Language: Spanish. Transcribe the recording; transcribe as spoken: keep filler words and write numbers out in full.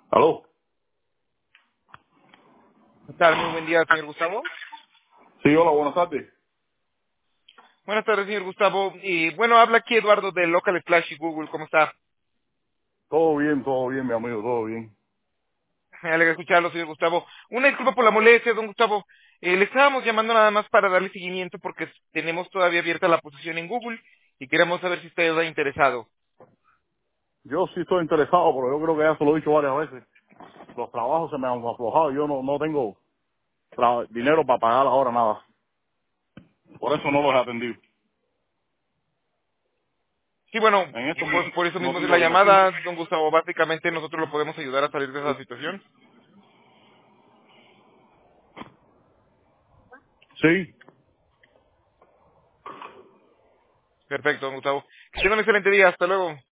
¿Aló? ¿Qué tal? Muy buen día, señor Gustavo. Sí, hola, buenas tardes. Buenas tardes, señor Gustavo. Y bueno, habla aquí Eduardo de Local Splash y Google. ¿Cómo está? Todo bien, todo bien, mi amigo, todo bien. Me alegra escucharlo, señor Gustavo. Una disculpa por la molestia, don Gustavo. Eh, le estábamos llamando nada más para darle seguimiento porque tenemos todavía abierta la posición en Google y queremos saber si usted está interesado. Yo sí estoy interesado, pero yo creo que ya se lo he dicho varias veces. Los trabajos se me han aflojado, yo no, no tengo tra- dinero para pagar ahora nada. Por eso no los he atendido. Sí, bueno, En estos por, momentos por eso no mismo es tengo la dinero. llamada, don Gustavo. Básicamente nosotros lo podemos ayudar a salir de esa situación. Sí, Perfecto, don Gustavo. Que tenga un excelente día. Hasta luego.